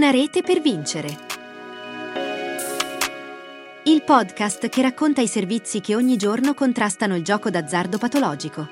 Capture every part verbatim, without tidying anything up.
Una rete per vincere. Il podcast che racconta i servizi che ogni giorno contrastano il gioco d'azzardo patologico.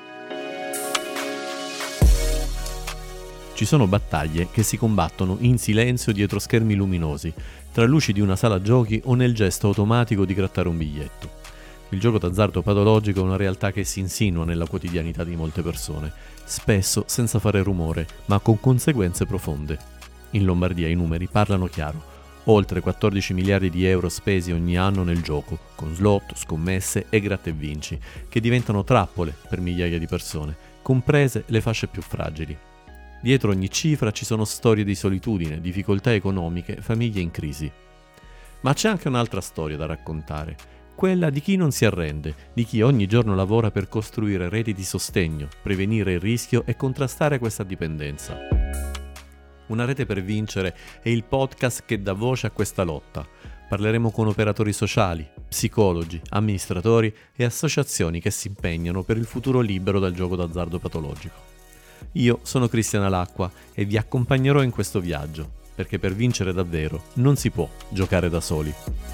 Ci sono battaglie che si combattono in silenzio dietro schermi luminosi, tra luci di una sala giochi o nel gesto automatico di grattare un biglietto. Il gioco d'azzardo patologico è una realtà che si insinua nella quotidianità di molte persone, spesso senza fare rumore, ma con conseguenze profonde. In Lombardia i numeri parlano chiaro. Oltre quattordici miliardi di euro spesi ogni anno nel gioco, con slot, scommesse e gratta e vinci, che diventano trappole per migliaia di persone, comprese le fasce più fragili. Dietro ogni cifra ci sono storie di solitudine, difficoltà economiche, famiglie in crisi. Ma c'è anche un'altra storia da raccontare, quella di chi non si arrende, di chi ogni giorno lavora per costruire reti di sostegno, prevenire il rischio e contrastare questa dipendenza. Una rete per vincere è il podcast che dà voce a questa lotta. Parleremo con operatori sociali, psicologi, amministratori e associazioni che si impegnano per il futuro libero dal gioco d'azzardo patologico. Io sono Cristiana Lacqua e vi accompagnerò in questo viaggio, perché per vincere davvero non si può giocare da soli.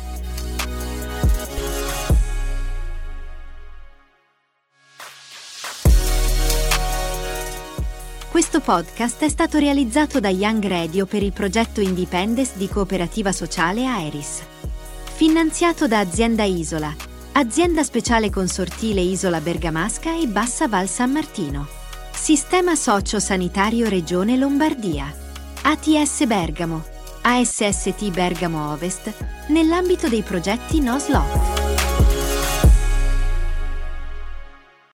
Questo podcast è stato realizzato da Young Radio per il progetto Indipendence di cooperativa sociale Aeris. Finanziato da Azienda Isola, Azienda Speciale Consortile Isola Bergamasca e Bassa Val San Martino. Sistema Socio-Sanitario Regione Lombardia. A T S Bergamo, A S S T Bergamo Ovest, nell'ambito dei progetti No Slot.